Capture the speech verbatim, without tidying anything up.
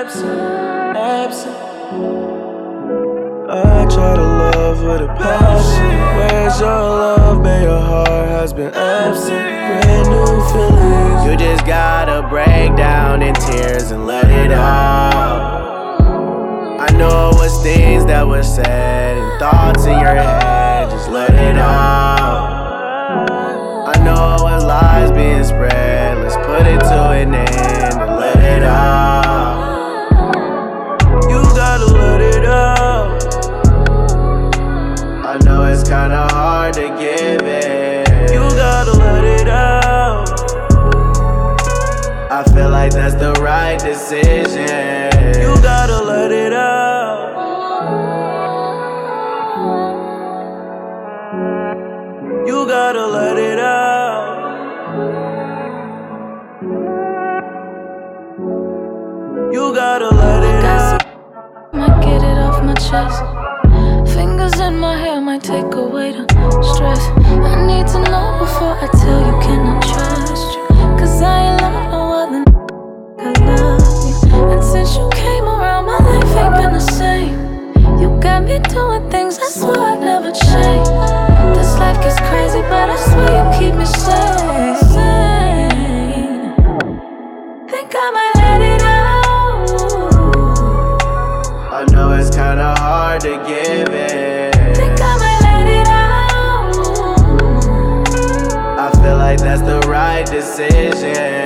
absent, absent. I try to love with a passion. Where's your love, man? Your heart has been absent. Brand new feelings. You just gotta break down in tears and let it out. I know it was things that were said and thoughts in your head, just let it out. I know it was lies being spread, let's put it to an end and let it out. You gotta let it out. I know it's kinda hard to give it. You gotta let it out. I feel like that's the right decision. You gotta let it out. You gotta let it out. You gotta let it out. Might get it off my chest. Fingers in my hair might take away the stress. I need to know before I tell you, can I trust you? Cause I ain't love no other I love you. And since you came around, my life ain't been the same. You got me doing things I swore I'd never change. This life gets crazy, but I swear you keep me sane. Think I might let it out. I know it's kinda hard to give it. Think I might let it out. I feel like that's the right decision.